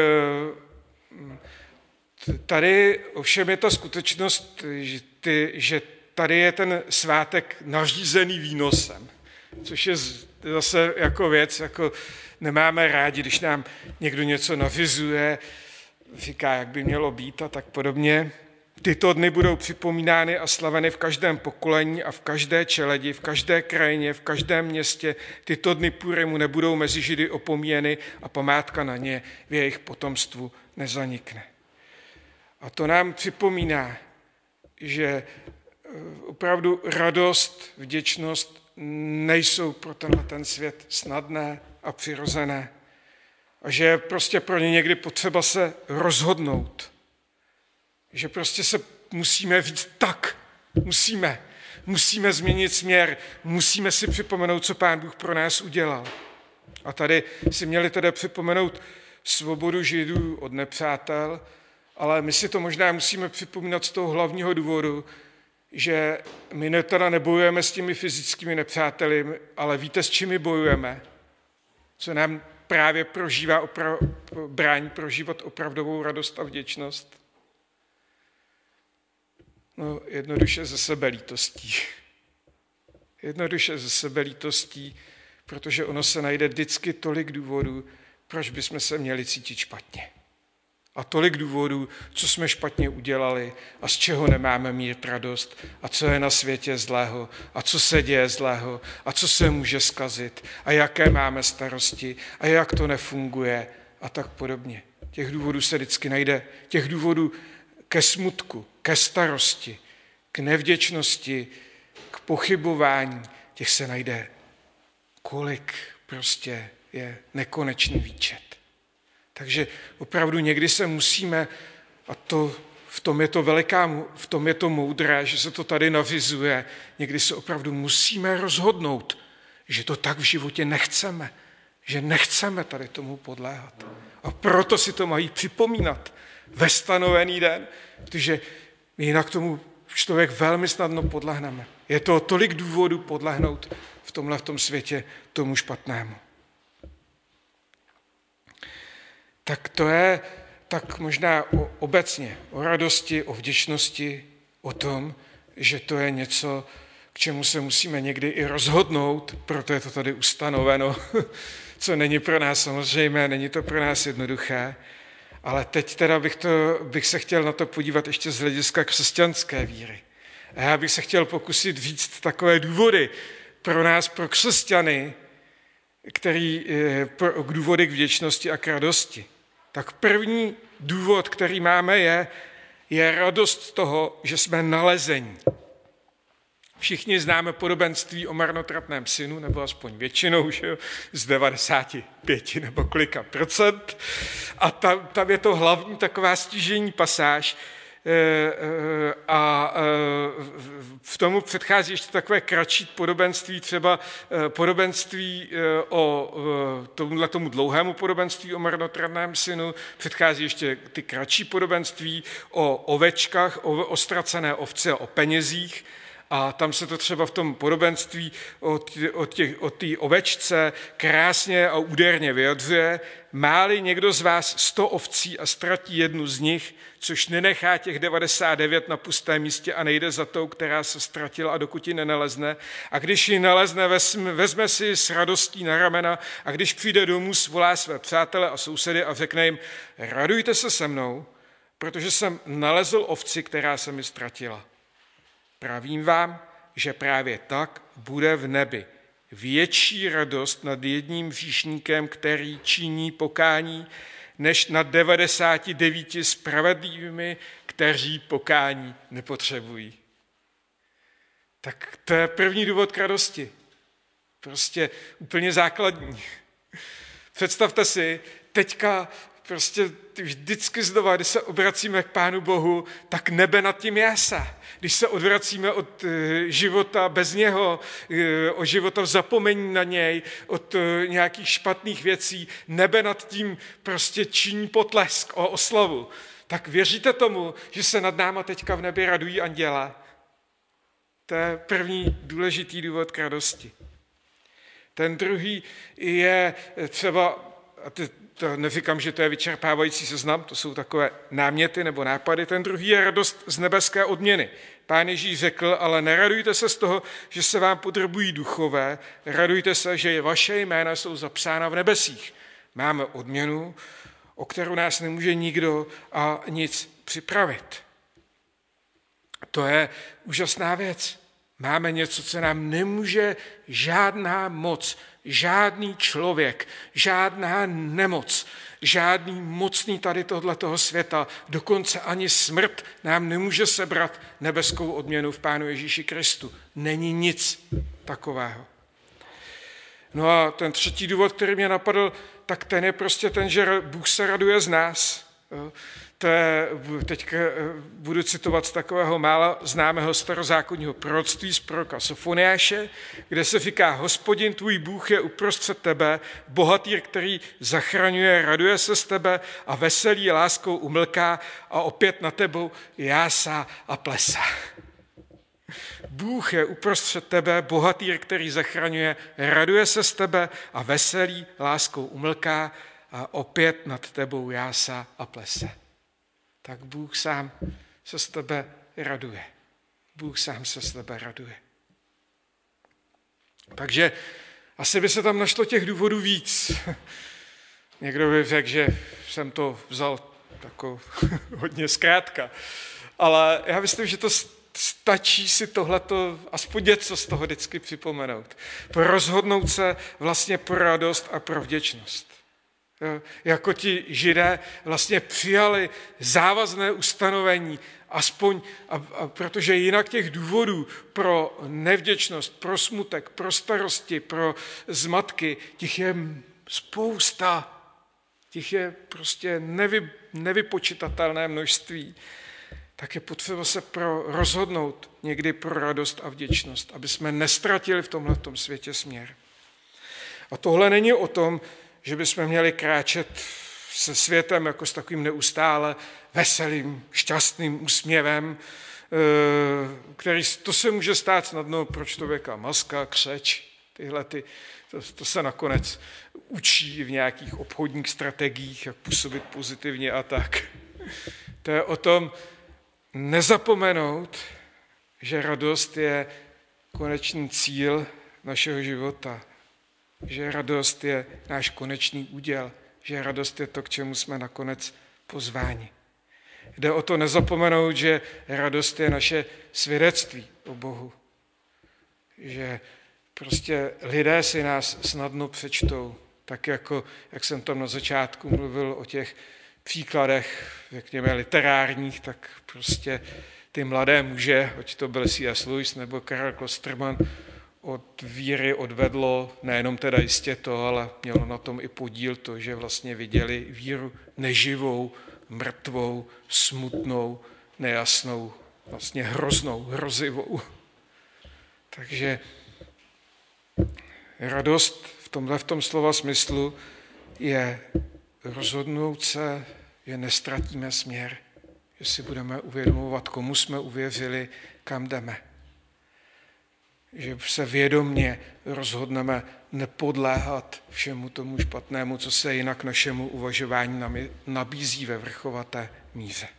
tady ovšem je ta skutečnost, že tady je ten svátek nařízený výnosem, což je zase jako věc, jako nemáme rádi, když nám někdo něco nařizuje, říká, jak by mělo být a tak podobně. Tyto dny budou připomínány a slaveny v každém pokolení a v každé čeledi, v každé krajině, v každém městě. Tyto dny Purimu nebudou mezi Židy opomíjeny a památka na ně v jejich potomstvu nezanikne. A to nám připomíná, že opravdu radost, vděčnost nejsou pro ten svět snadné a přirozené. A že je prostě pro ně někdy potřeba se rozhodnout. Že prostě se musíme říct tak, musíme změnit směr, musíme si připomenout, co Pán Bůh pro nás udělal. A tady si měli tedy připomenout svobodu Židů od nepřátel, ale my si to možná musíme připomínat z toho hlavního důvodu, že my teda nebojujeme s těmi fyzickými nepřáteli, ale víte, s čím my bojujeme? Co nám právě brání prožívat opravdovou radost a vděčnost? No, jednoduše ze sebelítostí. Jednoduše ze sebelítostí, protože ono se najde vždycky tolik důvodů, proč bychom se měli cítit špatně. A tolik důvodů, co jsme špatně udělali a z čeho nemáme mít radost a co je na světě zlého a co se děje zlého a co se může zkazit a jaké máme starosti a jak to nefunguje a tak podobně. Těch důvodů se vždycky najde. Těch důvodů ke smutku, ke starosti, k nevděčnosti, k pochybování, těch se najde kolik, prostě je nekonečný výčet. Takže opravdu někdy se musíme, a v tom je to moudré, že se to tady nařizuje, někdy se opravdu musíme rozhodnout, že to tak v životě nechceme, že nechceme tady tomu podléhat. A proto si to mají připomínat ve stanovený den, protože jinak tomu člověk velmi snadno podlehneme. Je to tolik důvodů podlehnout v tom světě tomu špatnému. Tak to je tak možná obecně o radosti, o vděčnosti, o tom, že to je něco, k čemu se musíme někdy i rozhodnout, proto je to tady ustanoveno, co není pro nás samozřejmé, není to pro nás jednoduché, ale teď teda bych se chtěl na to podívat ještě z hlediska křesťanské víry. A já bych se chtěl pokusit říct takové důvody pro nás, pro křesťany, důvody k vděčnosti a k radosti. Tak první důvod, který máme, je radost toho, že jsme nalezení. Všichni známe podobenství o marnotratném synu, nebo aspoň většinou, že jo, z 95 nebo kolika procent. A tam je to hlavní taková stěžejní pasáž. A v tomu předchází ještě takové kratší podobenství, třeba podobenství o tomu dlouhému podobenství o marnotratném synu, předchází ještě ty kratší podobenství o ovečkách, o ztracené ovci a o penězích. A tam se to třeba v tom podobenství o té ovečce krásně a úderně vyjadřuje. Má-li někdo z vás 100 ovcí a ztratí jednu z nich, což nenechá těch 99 na pustém místě a nejde za tou, která se ztratila a dokud ji nenalezne. A když ji nalezne, vezme si s radostí na ramena a když přijde domů, svolá své přátele a sousedy a řekne jim, radujte se se mnou, protože jsem nalezl ovci, která se mi ztratila. Pravím vám, že právě tak bude v nebi větší radost nad jedním hříšníkem, který činí pokání, než nad 99 spravedlivými, kteří pokání nepotřebují. Tak to je první důvod k radosti. Prostě úplně základní. Představte si, teďka prostě vždycky znova, když se obracíme k Pánu Bohu, tak nebe nad tím jásá. Když se odvracíme od života bez něho, od života v zapomení na něj, od nějakých špatných věcí, nebe nad tím prostě činí potlesk o oslavu. Tak věříte tomu, že se nad náma teďka v nebi radují anděle? To je první důležitý důvod k radosti. Ten druhý je třeba, to neříkám, že to je vyčerpávající seznam, to jsou takové náměty nebo nápady. Ten druhý je radost z nebeské odměny. Pán Ježíš řekl, ale neradujte se z toho, že se vám podrobují duchové, radujte se, že vaše jména jsou zapsána v nebesích. Máme odměnu, o kterou nás nemůže nikdo a nic připravit. To je úžasná věc. Máme něco, co nám nemůže žádná moc, žádný člověk, žádná nemoc, žádný mocný tady tohletoho světa, dokonce ani smrt nám nemůže sebrat nebeskou odměnu v Pánu Ježíši Kristu. Není nic takového. No a ten třetí důvod, který mě napadl, tak ten je prostě ten, že Bůh se raduje z nás. To je, teď budu citovat z takového mála známého starozákonního proroctví z proroka Sofoniáše, kde se říká, Hospodin tvůj Bůh je uprostřed tebe, bohatýr, který zachraňuje, raduje se z tebe a veselí láskou umlká a opět na tebou jásá a plesá. Bůh je uprostřed tebe, bohatýr, který zachraňuje, raduje se z tebe a veselí láskou umlká a opět nad tebou jásá a plese. Tak Bůh sám se z tebe raduje. Bůh sám se z tebe raduje. Takže asi by se tam našlo těch důvodů víc. Někdo by řekl, že jsem to vzal tako hodně zkrátka. Ale já myslím, že to stačí si tohleto, aspoň něco z toho vždycky připomenout. Rozhodnout se vlastně pro radost a pro vděčnost. Jako ti Židé vlastně přijali závazné ustanovení, aspoň, protože jinak těch důvodů pro nevděčnost, pro smutek, pro starosti, pro zmatky, těch je spousta, těch je prostě nevypočitatelné množství. Tak je potřeba se rozhodnout někdy pro radost a vděčnost, aby jsme nestratili v tomhletom světě směr. A tohle není o tom, že bychom měli kráčet se světem jako s takovým neustále veselým, šťastným úsměvem, který to se může stát snadno pro člověka. Maska, křeč, to se nakonec učí v nějakých obchodních strategiích, jak působit pozitivně a tak. To je o tom nezapomenout, že radost je konečný cíl našeho života, že radost je náš konečný úděl, že radost je to, k čemu jsme nakonec pozváni. Jde o to nezapomenout, že radost je naše svědectví o Bohu. Že prostě lidé si nás snadno přečtou, tak jako, jak jsem tam na začátku mluvil o těch příkladech, řekněme, literárních, tak prostě ty mladé muže, ať to byl C.S. Lewis nebo Karel Klosterman, od víry odvedlo nejenom teda jistě to, ale mělo na tom i podíl to, že vlastně viděli víru neživou, mrtvou, smutnou, nejasnou, vlastně hroznou, hrozivou. Takže radost v tom slova smyslu je rozhodnout se, že nestratíme směr, že si budeme uvědomovat, komu jsme uvěřili, kam jdeme. Že se vědomně rozhodneme nepodléhat všemu tomu špatnému, co se jinak našemu uvažování nabízí ve vrchovaté míře.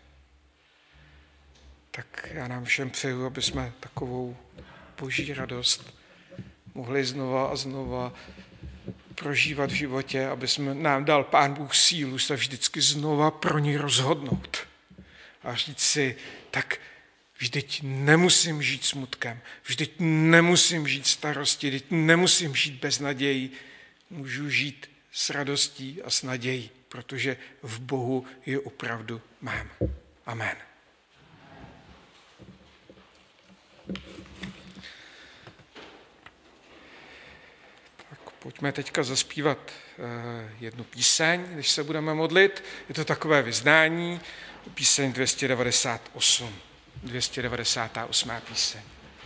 Tak já nám všem přeju, aby jsme takovou boží radost mohli znova a znova prožívat v životě, aby nám dal Pán Bůh sílu se vždycky znova pro ní rozhodnout. A říct si, tak vždyť nemusím žít smutkem, vždyť nemusím žít starosti, vždyť nemusím žít bez naději, můžu žít s radostí a s nadějí, protože v Bohu ji opravdu mám. Amen. Tak Pojďme teďka zaspívat jednu píseň, když se budeme modlit. Je to takové vyznání, píseň 298, 298. píseň.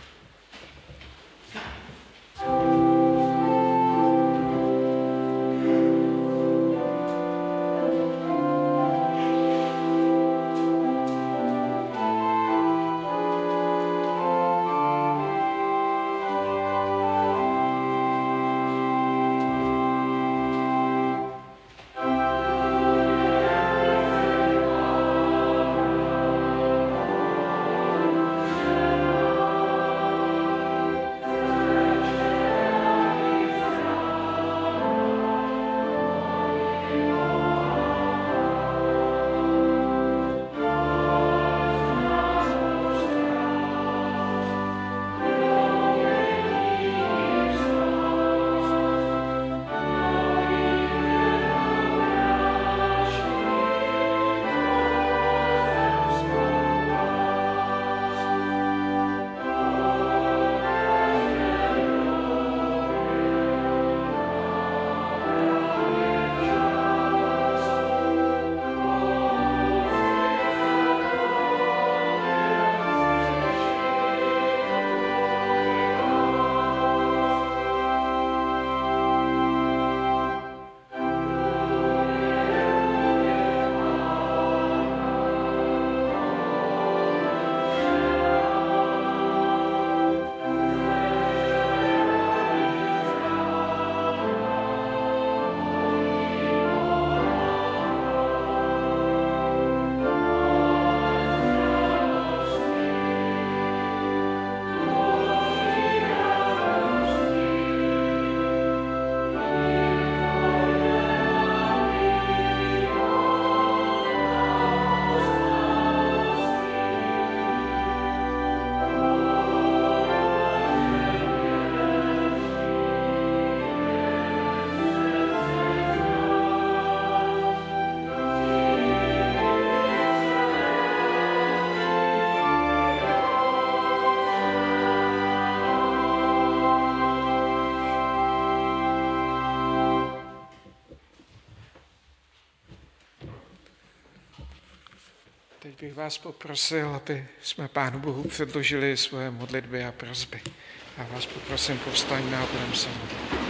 Teď bych vás poprosil, aby jsme Pánu Bohu předložili svoje modlitby a prosby. Já vás poprosím, povstaňme a budeme se modlit.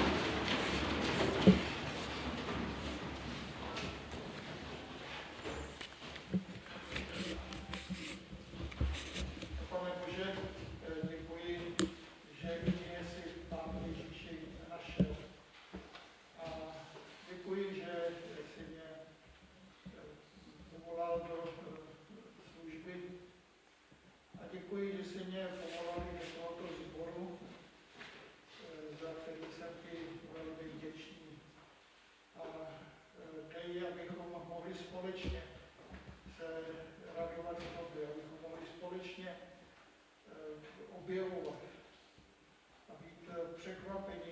Objevovat a být překvapeni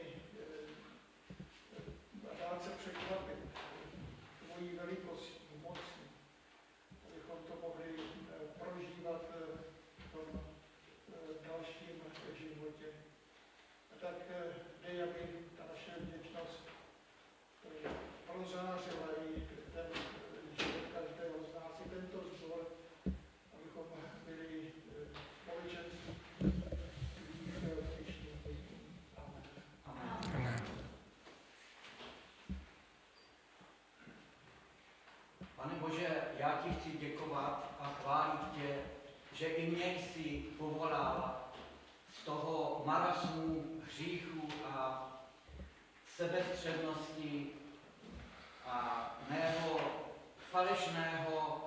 a dát se překvapit tvojí velikostí, mocní, abychom to mohli prožívat v tom dalším životě. A tak dej, aby ta naše vděčnost prozářila i ten život každého z nás, i tento sbor, abychom byli společenství. Pane Bože, já ti chci děkovat a chválit tě, že i mě jsi povolal z toho marasmu hříchu a sebestřednosti a mého falešného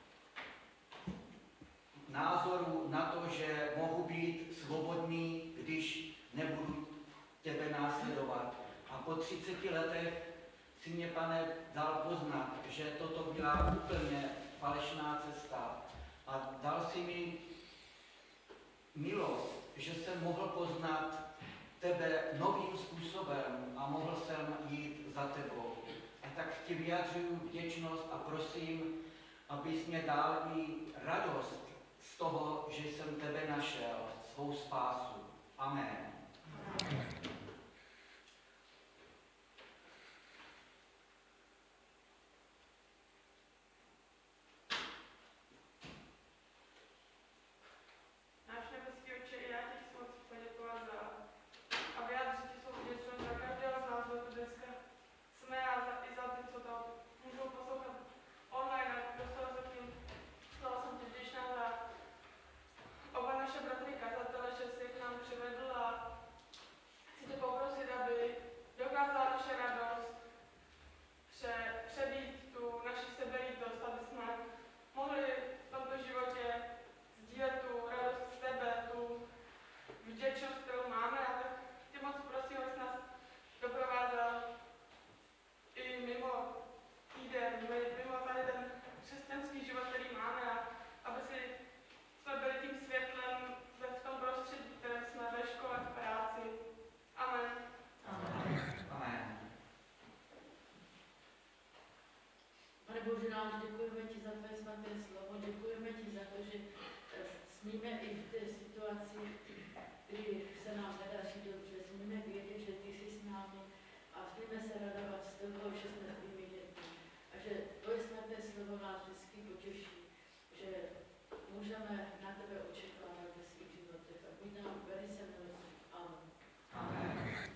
názoru na to, že mohu být svobodný, když nebudu tebe následovat. A po 30 letech si mě, Pane, dal poznat, že toto byla úplně falešná cesta. A dal si mi milost, že jsem mohl poznat tebe novým způsobem a mohl jsem jít za tebou. A tak ti vyjadřuju vděčnost a prosím, abys mě dal i radost z toho, že jsem tebe našel, svou spásu. Amen. Bože náš, děkujeme ti za tvé svaté slovo, děkujeme ti za to, že smíme i v té situaci, kdy se nám nedaří dobře, smíme vědět, že ty jsi s námi a smíme se radovat z toho, že jsme tvými dětmi. A že tvoje svaté slovo nás vždycky potěší, že můžeme na tebe očekávat ve svých životech. A buď nám velice milostný. Amen. Amen.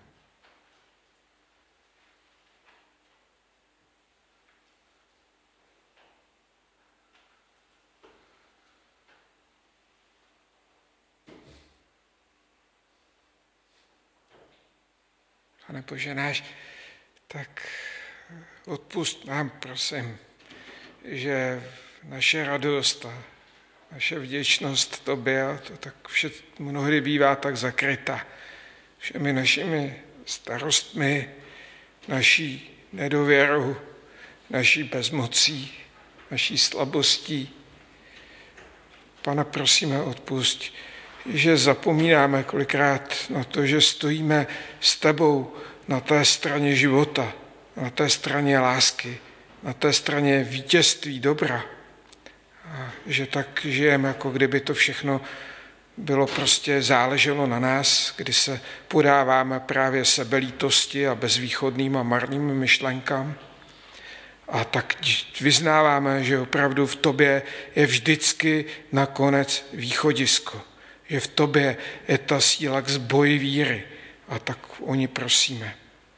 Pane Bože náš, tak odpusť nám, prosím, že naše radost a naše vděčnost tobě, a to tak vše mnohdy bývá tak zakryta všemi našimi starostmi, naší nedověrou, naší bezmocí, naší slabostí. Pane, prosíme, odpusť, že zapomínáme kolikrát na to, že stojíme s tebou na té straně života, na té straně lásky, na té straně vítězství dobra. A že tak žijeme, jako kdyby to všechno bylo prostě záleželo na nás, kdy se podáváme právě sebelítosti a bezvýchodným a marným myšlenkám. A tak vyznáváme, že opravdu v tobě je vždycky nakonec východisko. Že v tobě je ta síla k zboji víry. A tak o ní prosíme.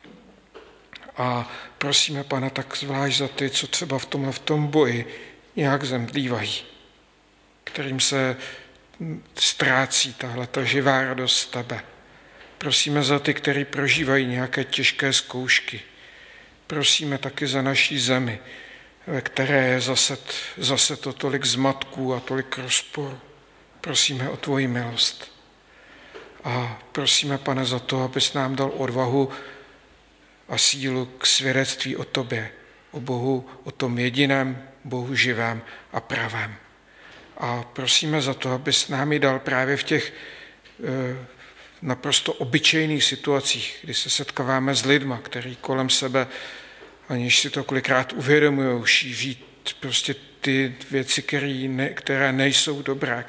A prosíme, Pana, tak zvlášť za ty, co třeba v tom boji nějak zemdlívají, kterým se ztrácí tahleta živá radost z tebe. Prosíme za ty, kteří prožívají nějaké těžké zkoušky. Prosíme taky za naší zemi, ve které je zase to tolik zmatků a tolik rozporu. Prosíme o tvoji milost. A prosíme, Pane, za to, abys nám dal odvahu a sílu k svědectví o tobě, o Bohu, o tom jediném Bohu živém a pravém. A prosíme za to, abys nám ji dal právě v těch naprosto obyčejných situacích, kdy se setkáváme s lidma, kteří kolem sebe, aniž si to kolikrát uvědomují, šíří prostě ty věci, které nejsou dobré,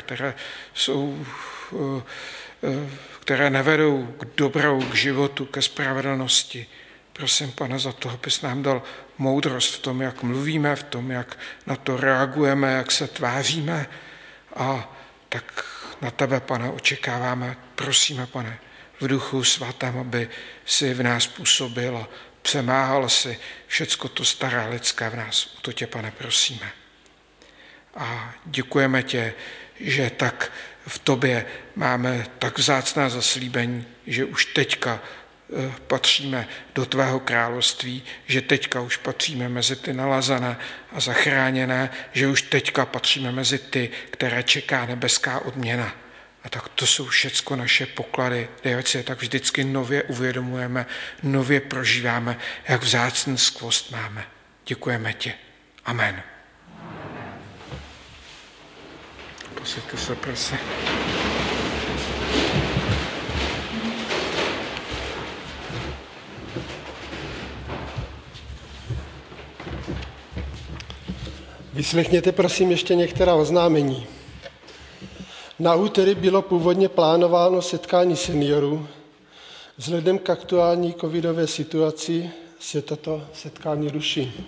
které nevedou k dobrou, k životu, ke spravedlnosti. Prosím, Pane, za to, abys nám dal moudrost v tom, jak mluvíme, v tom, jak na to reagujeme, jak se tváříme. A tak na tebe, Pane, očekáváme. Prosíme, Pane, v Duchu Svatém, aby si v nás působil a přemáhal si všecko to staré lidské v nás. O to tě, Pane, prosíme. A děkujeme tě, že tak v tobě máme tak vzácná zaslíbení, že už teďka patříme do tvého království, že teďka už patříme mezi ty nalazané a zachráněné, že už teďka patříme mezi ty, které čeká nebeská odměna. A tak to jsou všecko naše poklady, kde si je tak vždycky nově uvědomujeme, nově prožíváme, jak vzácný skvost máme. Děkujeme ti. Amen. Posaďte se, prosím. Vyslechněte prosím ještě některá oznámení. Na úterý bylo původně plánováno setkání seniorů. Vzhledem k aktuální covidové situaci se toto setkání ruší.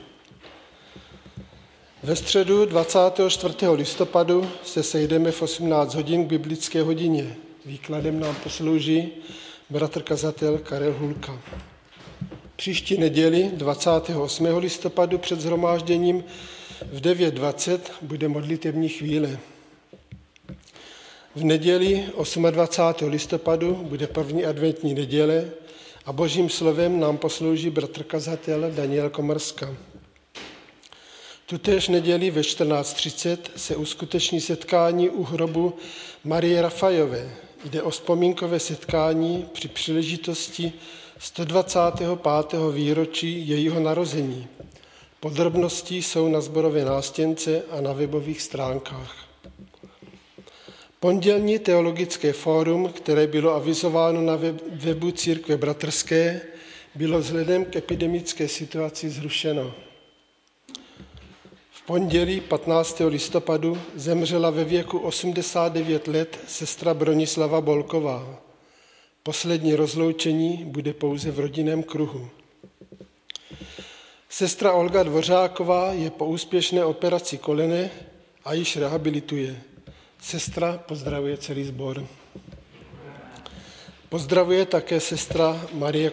Ve středu 24. listopadu se sejdeme v 18 hodin k biblické hodině. Výkladem nám poslouží bratr kazatel Karel Hulka. Příští neděli 28. listopadu před shromážděním v 9:20 bude modlitební chvíle. V neděli 28. listopadu bude první adventní neděle a božím slovem nám poslouží bratr kazatel Daniel Komrska. Tutéž neděli ve 14:30 se uskuteční setkání u hrobu Marie Rafajové. Jde o vzpomínkové setkání při příležitosti 125. výročí jejího narození. Podrobnosti jsou na sborové nástěnce a na webových stránkách. Pondělní teologické fórum, které bylo avizováno na webu Církve bratrské, bylo vzhledem k epidemické situaci zrušeno. pondělí 15. listopadu zemřela ve věku 89 let sestra Bronislava Bolková. Poslední rozloučení bude pouze v rodinném kruhu. Sestra Olga Dvořáková je po úspěšné operaci kolene a již rehabilituje. Sestra pozdravuje celý sbor. Pozdravuje také sestra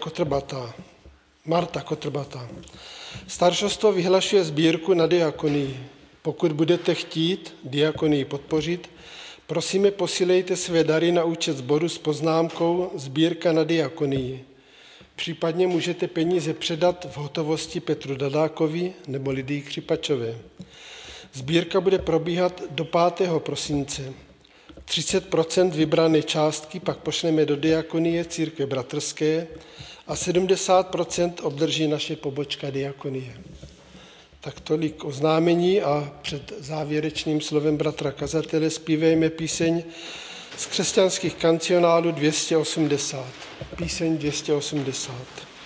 Marta Kotrbatá. Staršostvo vyhlašuje sbírku na diakonii. Pokud budete chtít diakonii podpořit, prosíme, posílejte své dary na účet sboru s poznámkou sbírka na diakonii. Případně můžete peníze předat v hotovosti Petru Dadákovi nebo Lidii Křipačové. Sbírka bude probíhat do 5. prosince. 30% vybrané částky pak pošleme do diakonie Církve bratrské a 70% obdrží naše pobočka diakonie. Tak tolik oznámení a před závěrečným slovem bratra kazatele zpívejme píseň z křesťanských kancionálů 280. Píseň 280.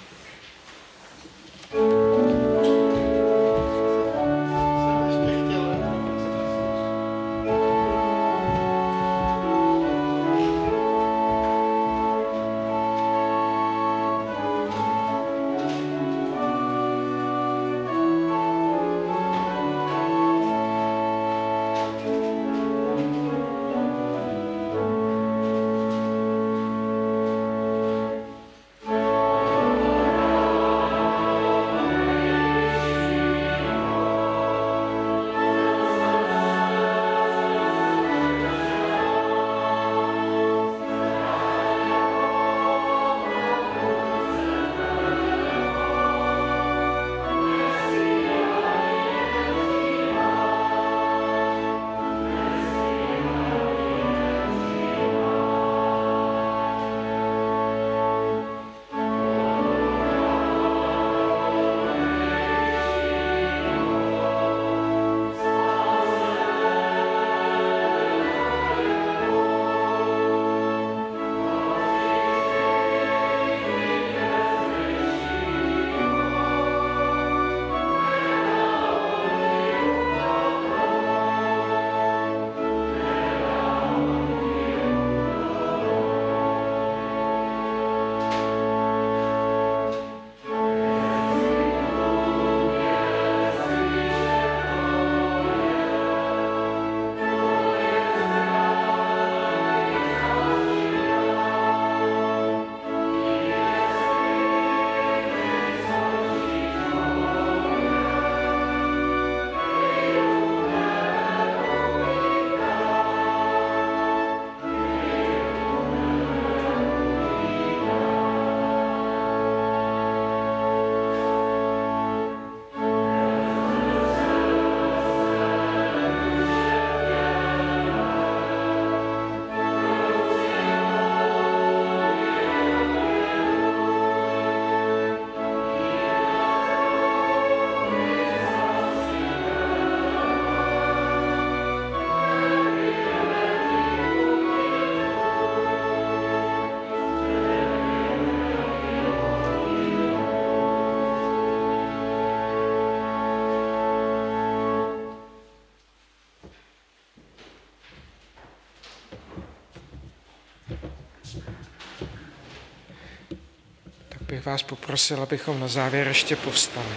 Bych vás poprosil, abychom na závěr ještě povstali.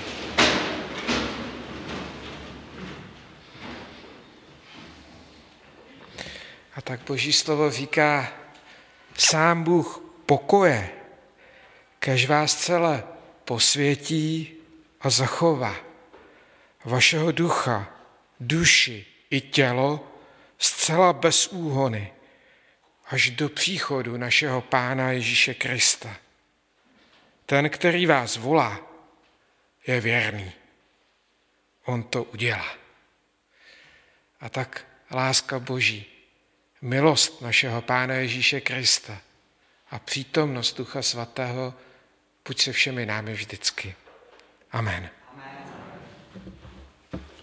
A tak Boží slovo říká, sám Bůh pokoje, kež vás celé posvětí a zachová vašeho ducha, duši i tělo zcela bez úhony až do příchodu našeho Pána Ježíše Krista. Ten, který vás volá, je věrný. On to udělá. A tak láska Boží, milost našeho Pána Ježíše Krista a přítomnost Ducha Svatého buď se všemi námi vždycky. Amen.